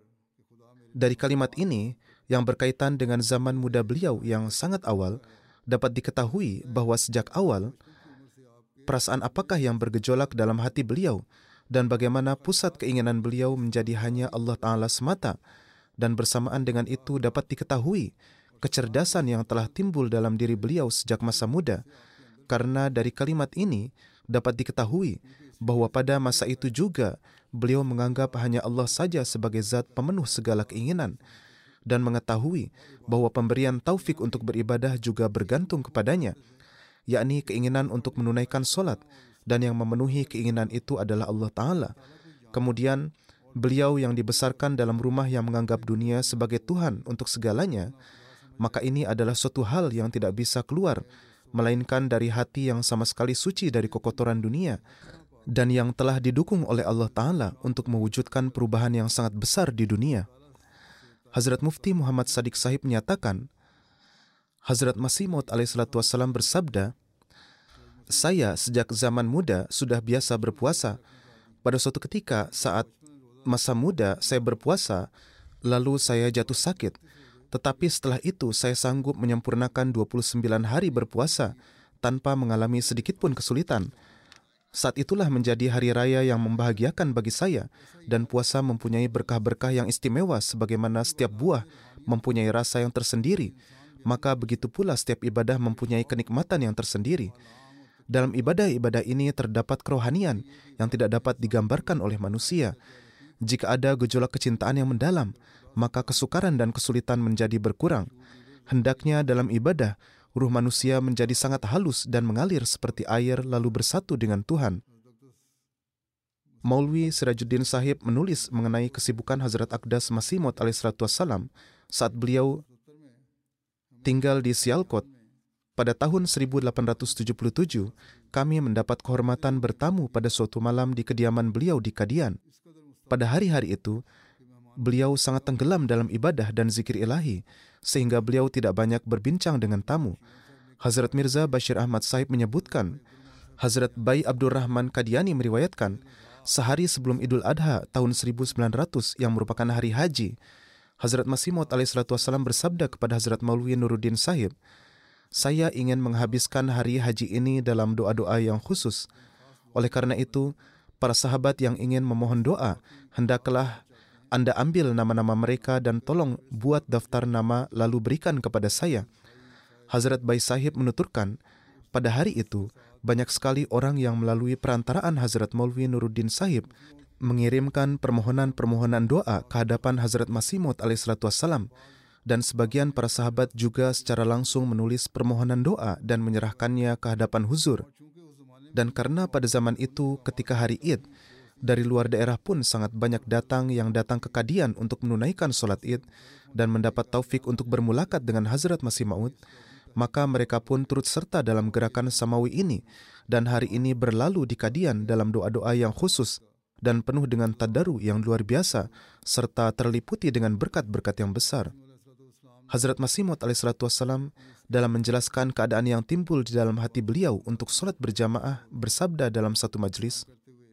Dari kalimat ini, yang berkaitan dengan zaman muda beliau yang sangat awal, dapat diketahui bahwa sejak awal, perasaan apakah yang bergejolak dalam hati beliau, dan bagaimana pusat keinginan beliau menjadi hanya Allah Ta'ala semata. Dan bersamaan dengan itu dapat diketahui kecerdasan yang telah timbul dalam diri beliau sejak masa muda. Karena dari kalimat ini dapat diketahui bahwa pada masa itu juga beliau menganggap hanya Allah saja sebagai zat pemenuh segala keinginan, dan mengetahui bahwa pemberian taufik untuk beribadah juga bergantung kepadanya, yakni keinginan untuk menunaikan solat, dan yang memenuhi keinginan itu adalah Allah Ta'ala. Kemudian beliau yang dibesarkan dalam rumah yang menganggap dunia sebagai Tuhan untuk segalanya, maka ini adalah suatu hal yang tidak bisa keluar melainkan dari hati yang sama sekali suci dari kekotoran dunia, dan yang telah didukung oleh Allah Ta'ala untuk mewujudkan perubahan yang sangat besar di dunia. Hazrat Mufti Muhammad Sadiq Sahib menyatakan, Hazrat Masih Maud alaihi salatu wassalam bersabda, "Saya sejak zaman muda sudah biasa berpuasa. Pada suatu ketika saat masa muda saya berpuasa, lalu saya jatuh sakit. Tetapi setelah itu saya sanggup menyempurnakan dua puluh sembilan hari berpuasa tanpa mengalami sedikit pun kesulitan. Saat itulah menjadi hari raya yang membahagiakan bagi saya, dan puasa mempunyai berkah-berkah yang istimewa sebagaimana setiap buah mempunyai rasa yang tersendiri. Maka begitu pula setiap ibadah mempunyai kenikmatan yang tersendiri. Dalam ibadah-ibadah ini terdapat kerohanian yang tidak dapat digambarkan oleh manusia. Jika ada gejolak kecintaan yang mendalam, maka kesukaran dan kesulitan menjadi berkurang. Hendaknya dalam ibadah, ruh manusia menjadi sangat halus dan mengalir seperti air lalu bersatu dengan Tuhan." Maulwi Sirajuddin Sahib menulis mengenai kesibukan Hazrat Aqdas Masih Maud alaihi salatu wassalam saat beliau tinggal di Sialkot, pada tahun seribu delapan ratus tujuh puluh tujuh, kami mendapat kehormatan bertamu pada suatu malam di kediaman beliau di Kadian. Pada hari-hari itu, beliau sangat tenggelam dalam ibadah dan zikir ilahi, sehingga beliau tidak banyak berbincang dengan tamu. Hazrat Mirza Bashir Ahmad Sahib menyebutkan, Hazrat Bai Abdurrahman Kadiani meriwayatkan, sehari sebelum Idul Adha tahun seribu sembilan ratus yang merupakan hari haji, Hazrat Masih Maud alaihi salatu wassalam bersabda kepada Hazrat Maulwi Nuruddin Sahib, saya ingin menghabiskan hari haji ini dalam doa-doa yang khusus. Oleh karena itu, para sahabat yang ingin memohon doa, hendaklah Anda ambil nama-nama mereka dan tolong buat daftar nama lalu berikan kepada saya. Hazrat Bai Sahib menuturkan, pada hari itu, banyak sekali orang yang melalui perantaraan Hazrat Maulwi Nuruddin Sahib mengirimkan permohonan-permohonan doa ke hadapan Hazrat Masih Maud alaihi salatu wassalam, dan sebagian para sahabat juga secara langsung menulis permohonan doa dan menyerahkannya ke hadapan huzur. Dan karena pada zaman itu ketika hari Id, dari luar daerah pun sangat banyak datang yang datang ke Kadian untuk menunaikan sholat Id dan mendapat taufik untuk bermulakat dengan Hazrat Masih Maud, maka mereka pun turut serta dalam gerakan samawi ini, dan hari ini berlalu di Kadian dalam doa-doa yang khusus dan penuh dengan tadaru yang luar biasa, serta terliputi dengan berkat-berkat yang besar. Hazrat Masih Maud alaihi salatu wassalam dalam menjelaskan keadaan yang timbul di dalam hati beliau untuk sholat berjamaah bersabda dalam satu majlis,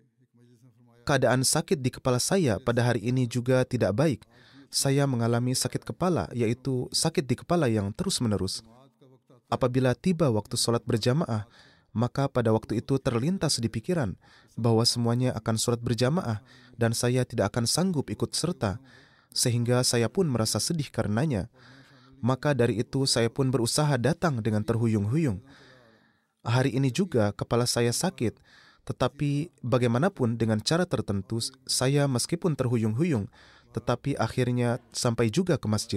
keadaan sakit di kepala saya pada hari ini juga tidak baik. Saya mengalami sakit kepala, yaitu sakit di kepala yang terus-menerus. Apabila tiba waktu sholat berjamaah, maka pada waktu itu terlintas di pikiran bahwa semuanya akan sholat berjamaah dan saya tidak akan sanggup ikut serta, sehingga saya pun merasa sedih karenanya. Maka dari itu saya pun berusaha datang dengan terhuyung-huyung. Hari ini juga kepala saya sakit, tetapi bagaimanapun dengan cara tertentu saya meskipun terhuyung-huyung, tetapi akhirnya sampai juga ke masjid.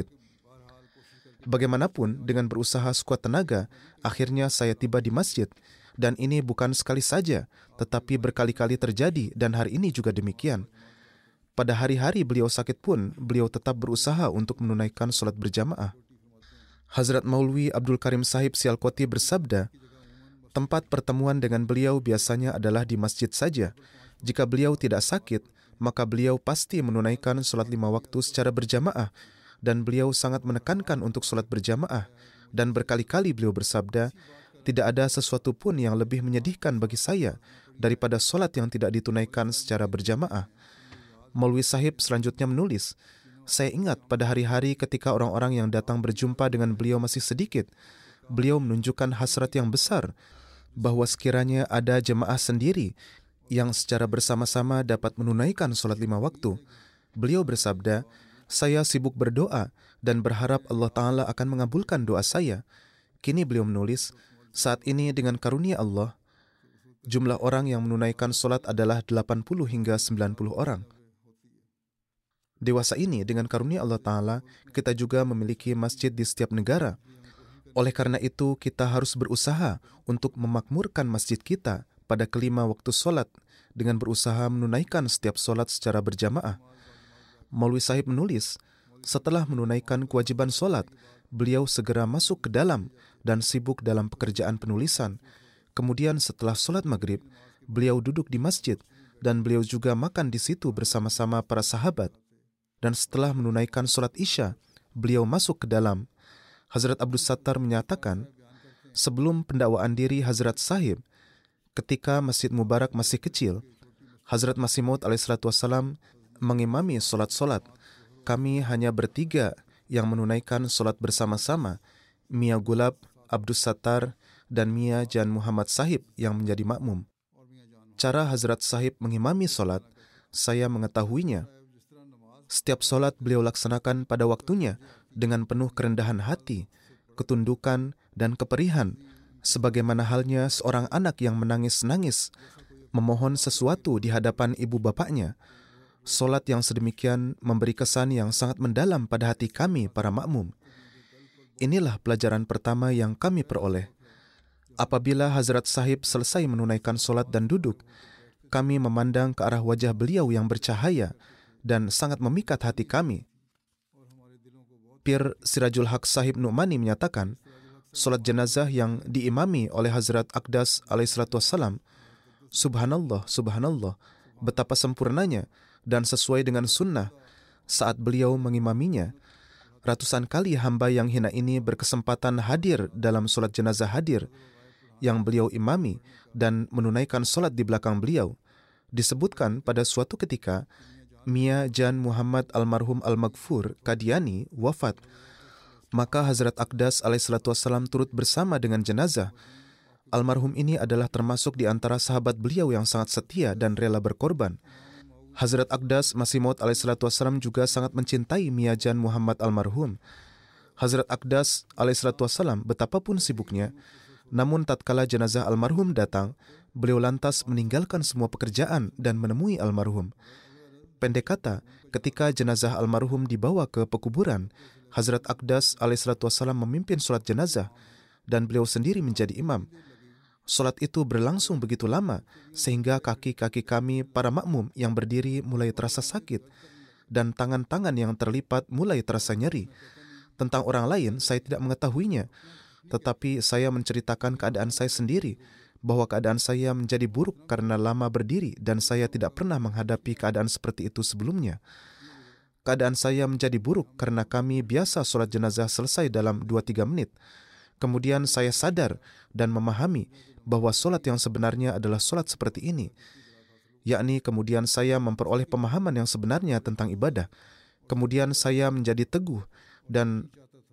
Bagaimanapun dengan berusaha sekuat tenaga, akhirnya saya tiba di masjid. Dan ini bukan sekali saja, tetapi berkali-kali terjadi dan hari ini juga demikian. Pada hari-hari beliau sakit pun, beliau tetap berusaha untuk menunaikan sholat berjamaah. Hazrat Maulwi Abdul Karim Sahib Sialkoti bersabda, tempat pertemuan dengan beliau biasanya adalah di masjid saja. Jika beliau tidak sakit, maka beliau pasti menunaikan sholat lima waktu secara berjamaah, dan beliau sangat menekankan untuk sholat berjamaah, dan berkali-kali beliau bersabda, tidak ada sesuatu pun yang lebih menyedihkan bagi saya daripada sholat yang tidak ditunaikan secara berjamaah. Maulwi Sahib selanjutnya menulis, saya ingat pada hari-hari ketika orang-orang yang datang berjumpa dengan beliau masih sedikit, beliau menunjukkan hasrat yang besar bahwa sekiranya ada jemaah sendiri yang secara bersama-sama dapat menunaikan sholat lima waktu. Beliau bersabda, saya sibuk berdoa dan berharap Allah Ta'ala akan mengabulkan doa saya. Kini beliau menulis, saat ini dengan karunia Allah, jumlah orang yang menunaikan sholat adalah delapan puluh hingga sembilan puluh orang. Dewasa ini dengan karunia Allah Ta'ala, kita juga memiliki masjid di setiap negara. Oleh karena itu, kita harus berusaha untuk memakmurkan masjid kita pada kelima waktu sholat dengan berusaha menunaikan setiap sholat secara berjamaah. Maulwi Sahib menulis, setelah menunaikan kewajiban sholat, beliau segera masuk ke dalam dan sibuk dalam pekerjaan penulisan. Kemudian setelah sholat maghrib, beliau duduk di masjid dan beliau juga makan di situ bersama-sama para sahabat. Dan setelah menunaikan sholat isya, beliau masuk ke dalam. Hazrat Abdus Sattar menyatakan, sebelum pendakwaan diri Hazrat Sahib, ketika Masjid Mubarak masih kecil, Hazrat Masih Maud alaihi salatu wassalam mengimami sholat-sholat. Kami hanya bertiga yang menunaikan sholat bersama-sama, Mia Gulab, Abdus Sattar, dan Mia Jan Muhammad Sahib yang menjadi makmum. Cara Hazrat Sahib mengimami sholat, saya mengetahuinya. Setiap sholat beliau laksanakan pada waktunya dengan penuh kerendahan hati, ketundukan, dan keperihan, sebagaimana halnya seorang anak yang menangis-nangis, memohon sesuatu di hadapan ibu bapaknya. Sholat yang sedemikian memberi kesan yang sangat mendalam pada hati kami para makmum. Inilah pelajaran pertama yang kami peroleh. Apabila Hazrat Sahib selesai menunaikan sholat dan duduk, kami memandang ke arah wajah beliau yang bercahaya dan sangat memikat hati kami. Pir Sirajul Haq Sahib Nu'mani menyatakan, solat jenazah yang diimami oleh Hazrat Aqdas alaihissalatu wassalam, subhanallah, subhanallah, betapa sempurnanya dan sesuai dengan sunnah saat beliau mengimaminya. Ratusan kali hamba yang hina ini berkesempatan hadir dalam solat jenazah hadir yang beliau imami dan menunaikan solat di belakang beliau. Disebutkan pada suatu ketika, Mia Jan Muhammad Almarhum Al-Maghfur Qadiani wafat. Maka Hazrat Aqdas alaihissalatu wassalam turut bersama dengan jenazah. Almarhum ini adalah termasuk di antara sahabat beliau yang sangat setia dan rela berkorban. Hazrat Aqdas Masih Maud alaihissalatu wassalam juga sangat mencintai Mia Jan Muhammad Almarhum. Hazrat Aqdas alaihissalatu wassalam betapapun sibuknya, namun tatkala jenazah almarhum datang, beliau lantas meninggalkan semua pekerjaan dan menemui almarhum. Pendek kata, ketika jenazah almarhum dibawa ke pekuburan, Hazrat Aqdas alaihissalatu wassalam memimpin solat jenazah dan beliau sendiri menjadi imam. Solat itu berlangsung begitu lama sehingga kaki-kaki kami para makmum yang berdiri mulai terasa sakit dan tangan-tangan yang terlipat mulai terasa nyeri. Tentang orang lain saya tidak mengetahuinya, tetapi saya menceritakan keadaan saya sendiri, bahwa keadaan saya menjadi buruk karena lama berdiri dan saya tidak pernah menghadapi keadaan seperti itu sebelumnya. Keadaan saya menjadi buruk karena kami biasa solat jenazah selesai dalam dua tiga menit. Kemudian saya sadar dan memahami bahwa solat yang sebenarnya adalah solat seperti ini. Yakni kemudian saya memperoleh pemahaman yang sebenarnya tentang ibadah. Kemudian saya menjadi teguh dan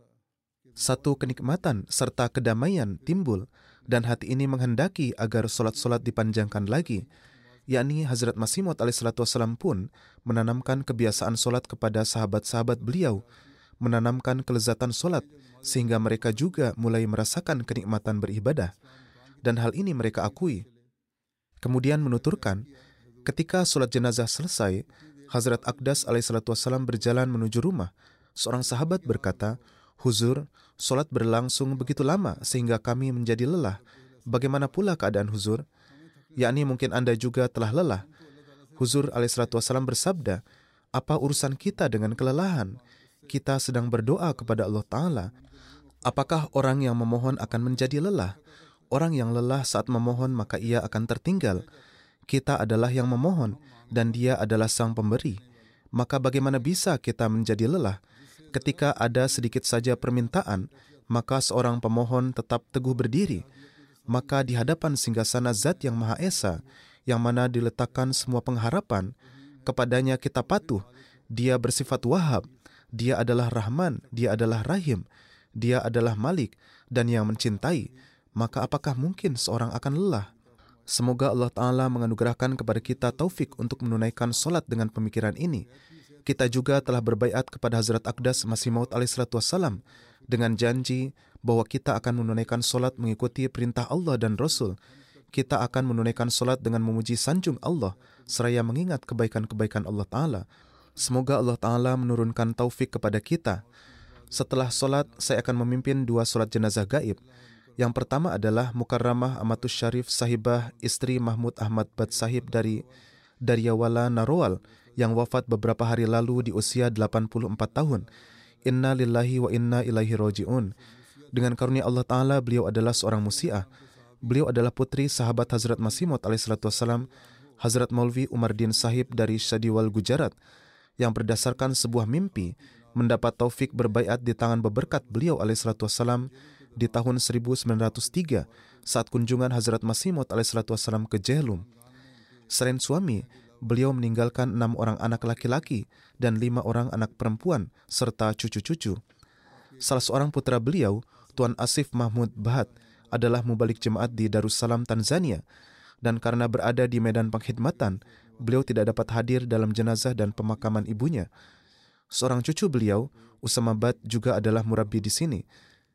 satu kenikmatan serta kedamaian timbul dan hati ini menghendaki agar solat-solat dipanjangkan lagi. Yakni Hazrat Masih Maud alaihissalatu wassalam pun menanamkan kebiasaan solat kepada sahabat-sahabat beliau, menanamkan kelezatan solat sehingga mereka juga mulai merasakan kenikmatan beribadah. Dan hal ini mereka akui. Kemudian menuturkan, ketika solat jenazah selesai, Hazrat Aqdas alaihissalatu wassalam berjalan menuju rumah. Seorang sahabat berkata, "Huzur, solat berlangsung begitu lama sehingga kami menjadi lelah. Bagaimana pula keadaan Huzur?" Yakni mungkin Anda juga telah lelah. Huzur alaihissalatu wassalam bersabda, "Apa urusan kita dengan kelelahan? Kita sedang berdoa kepada Allah Ta'ala. Apakah orang yang memohon akan menjadi lelah? Orang yang lelah saat memohon maka ia akan tertinggal. Kita adalah yang memohon dan Dia adalah Sang Pemberi. Maka bagaimana bisa kita menjadi lelah? Ketika ada sedikit saja permintaan, maka seorang pemohon tetap teguh berdiri. Maka di hadapan singgasana Zat yang Maha Esa, yang mana diletakkan semua pengharapan, kepadanya kita patuh. Dia bersifat Wahhab. Dia adalah Rahman, Dia adalah Rahim, Dia adalah Malik dan yang mencintai. Maka apakah mungkin seorang akan lelah?" Semoga Allah Ta'ala menganugerahkan kepada kita taufik untuk menunaikan solat dengan pemikiran ini. Kita juga telah berbaiat kepada Hazrat Aqdas Masih Maud alaihissalatu wassalam dengan janji bahwa kita akan menunaikan solat mengikuti perintah Allah dan Rasul. Kita akan menunaikan solat dengan memuji sanjung Allah seraya mengingat kebaikan-kebaikan Allah Ta'ala. Semoga Allah Ta'ala menurunkan taufik kepada kita. Setelah solat, saya akan memimpin dua solat jenazah gaib. Yang pertama adalah Mukarramah Amatus Syarif Sahibah istri Mahmud Ahmad Bad Sahib dari Daryawala Narowal yang wafat beberapa hari lalu di usia delapan puluh empat tahun. Inna lillahi wa inna ilaihi roji'un. Dengan karunia Allah Ta'ala, beliau adalah seorang musi'ah. Beliau adalah putri sahabat Hazrat Masih Maud alaihissalatu wassalam, Hazrat Maulvi Umardin Sahib dari Shadiwal Gujarat, yang berdasarkan sebuah mimpi mendapat taufik berbaiat di tangan beberkat beliau alaihissalatu wassalam di tahun seribu sembilan ratus tiga saat kunjungan Hazrat Masih Maud alaihissalatu wassalam ke Jhelum. Selain suami, beliau meninggalkan enam orang anak laki-laki dan lima orang anak perempuan serta cucu-cucu. Salah seorang putra beliau, Tuan Asif Mahmud Bahat, adalah mubalik jemaat di Darussalam, Tanzania, dan karena berada di medan pengkhidmatan, beliau tidak dapat hadir dalam jenazah dan pemakaman ibunya. Seorang cucu beliau, Usama Bad, juga adalah murabbi di sini.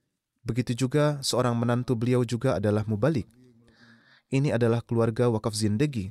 Begitu juga seorang menantu beliau juga adalah mubalik. Ini adalah keluarga wakaf zindagi.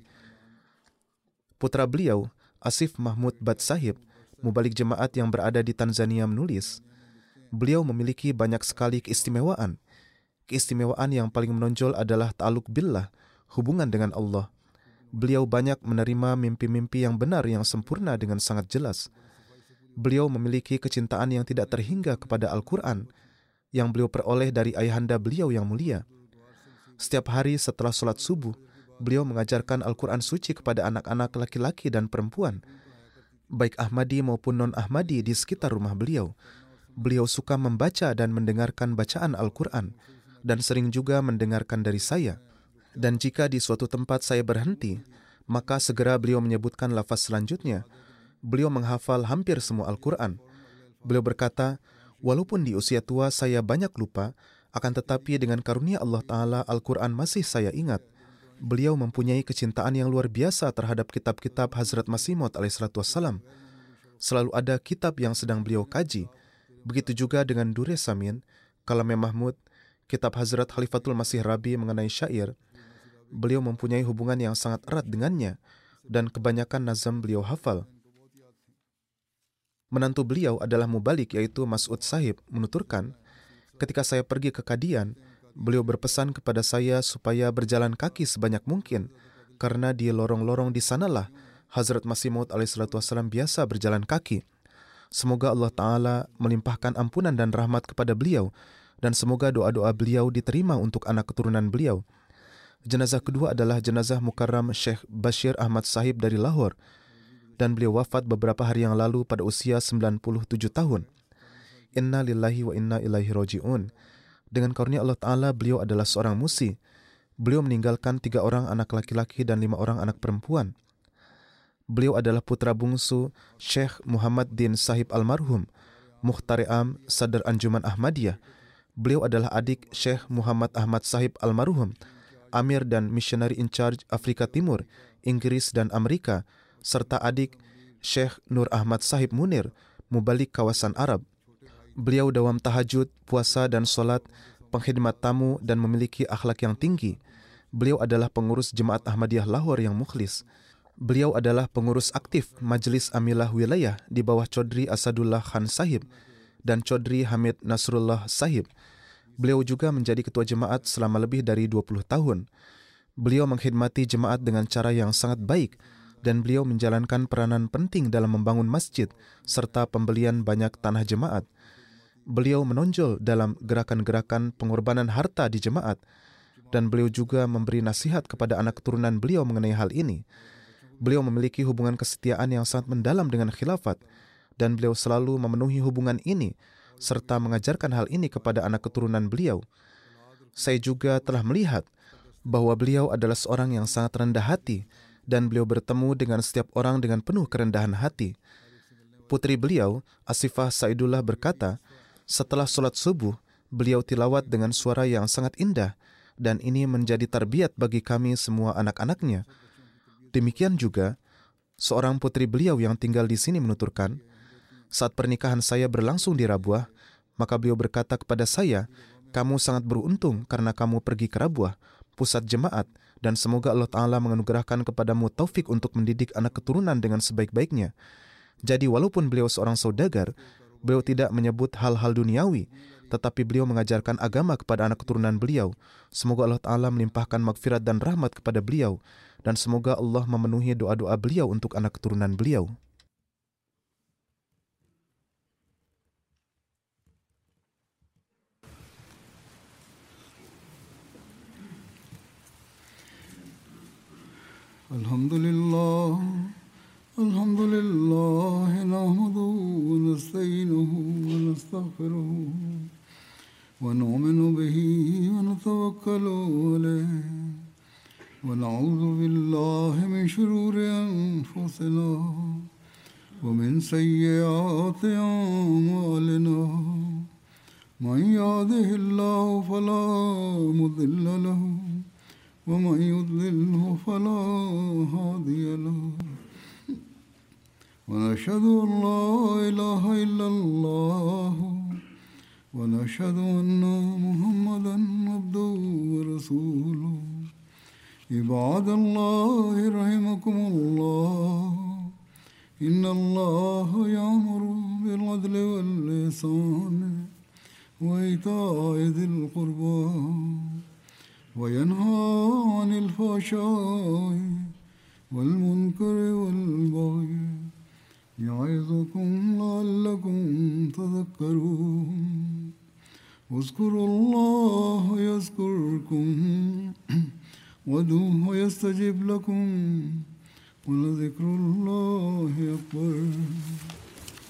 Putra beliau, Asif Mahmud Bad Sahib, mubalik jemaat yang berada di Tanzania, menulis, beliau memiliki banyak sekali keistimewaan. Keistimewaan yang paling menonjol adalah ta'aluk billah, hubungan dengan Allah. Beliau banyak menerima mimpi-mimpi yang benar yang sempurna dengan sangat jelas. Beliau memiliki kecintaan yang tidak terhingga kepada Al-Quran yang beliau peroleh dari ayahanda beliau yang mulia. Setiap hari setelah sholat subuh, beliau mengajarkan Al-Quran suci kepada anak-anak laki-laki dan perempuan, baik Ahmadi maupun non-Ahmadi di sekitar rumah beliau. Beliau suka membaca dan mendengarkan bacaan Al-Quran, dan sering juga mendengarkan dari saya. Dan jika di suatu tempat saya berhenti, maka segera beliau menyebutkan lafaz selanjutnya. Beliau menghafal hampir semua Al-Quran. Beliau berkata, walaupun di usia tua saya banyak lupa, akan tetapi dengan karunia Allah Ta'ala Al-Quran masih saya ingat. Beliau mempunyai kecintaan yang luar biasa terhadap kitab-kitab Hazrat Masih Maud alaihissalatu wassalam. Selalu ada kitab yang sedang beliau kaji. Begitu juga dengan Dure Samin, Kalame Mahmud, kitab Hazrat Khalifatul Masih Rabi mengenai syair. Beliau mempunyai hubungan yang sangat erat dengannya, dan kebanyakan nazam beliau hafal. Menantu beliau adalah mubalik, yaitu Mas'ud Sahib, menuturkan, ketika saya pergi ke Kadian, beliau berpesan kepada saya supaya berjalan kaki sebanyak mungkin, karena di lorong-lorong di sanalah Hazrat Masih Maud alaihissalatu wassalam biasa berjalan kaki. Semoga Allah Ta'ala melimpahkan ampunan dan rahmat kepada beliau, dan semoga doa-doa beliau diterima untuk anak keturunan beliau. Jenazah kedua adalah jenazah Mukarram Syekh Bashir Ahmad Sahib dari Lahore, dan beliau wafat beberapa hari yang lalu pada usia sembilan puluh tujuh tahun. Inna lillahi wa inna ilaihi roji'un. Dengan karunia Allah Ta'ala, beliau adalah seorang musi. Beliau meninggalkan tiga orang anak laki-laki dan lima orang anak perempuan. Beliau adalah putra bungsu Syekh Muhammad Din Sahib Almarhum, Mukhtar Am Sadr Anjuman Ahmadiyah. Beliau adalah adik Syekh Muhammad Ahmad Sahib Almarhum, Amir dan Missionary in Charge Afrika Timur, Inggris dan Amerika, serta adik Syekh Nur Ahmad Sahib Munir, mubalik kawasan Arab. Beliau dawam tahajud, puasa dan solat, pengkhidmat tamu dan memiliki akhlak yang tinggi. Beliau adalah pengurus Jemaat Ahmadiyah Lahore yang mukhlis. Beliau adalah pengurus aktif Majlis Amilah Wilayah di bawah Chaudhry Asadullah Khan Sahib dan Chaudhry Hamid Nasrullah Sahib. Beliau juga menjadi ketua jemaat selama lebih dari dua puluh tahun. Beliau mengkhidmati jemaat dengan cara yang sangat baik, dan beliau menjalankan peranan penting dalam membangun masjid serta pembelian banyak tanah jemaat. Beliau menonjol dalam gerakan-gerakan pengorbanan harta di jemaat, dan beliau juga memberi nasihat kepada anak keturunan beliau mengenai hal ini. Beliau memiliki hubungan kesetiaan yang sangat mendalam dengan khilafat, dan beliau selalu memenuhi hubungan ini serta mengajarkan hal ini kepada anak keturunan beliau. Saya juga telah melihat bahwa beliau adalah seorang yang sangat rendah hati, dan beliau bertemu dengan setiap orang dengan penuh kerendahan hati. Putri beliau, Asifah Saidullah, berkata, setelah sholat subuh, beliau tilawat dengan suara yang sangat indah, dan ini menjadi tarbiat bagi kami semua anak-anaknya. Demikian juga, seorang putri beliau yang tinggal di sini menuturkan, saat pernikahan saya berlangsung di Rabuah, maka beliau berkata kepada saya, kamu sangat beruntung karena kamu pergi ke Rabuah, pusat jemaat, dan semoga Allah Ta'ala menganugerahkan kepadamu taufik untuk mendidik anak keturunan dengan sebaik-baiknya. Jadi walaupun beliau seorang saudagar, beliau tidak menyebut hal-hal duniawi, tetapi beliau mengajarkan agama kepada anak keturunan beliau. Semoga Allah Ta'ala melimpahkan magfirat dan rahmat kepada beliau, dan semoga Allah memenuhi doa-doa beliau untuk anak keturunan beliau. Alhamdulillah, alhamdulillah, nahmaduhu wa nasta'inuhu wa nastaghfiruhu wa nu'minu bihi wa natawakkalu alayhi wa na'udhu billahi min shururi anfusina wa min sayyiati a'malina. Man yahdihillahu fala mudilla lahu ومن يضلله فلا هادي له ونشهد أن لا إله إلا الله ونشهد أن محمدا عبده ورسوله. عباد الله رحمكم الله إن الله يأمر بالعدل والإحسان وإيتاء ذي القربى وينهى عن الفحشاء والمنكر والبغي يعظكم لعلكم تذكرون اذكروا الله يذكركم وادعوه يستجب لكم ولذكر الله أكبر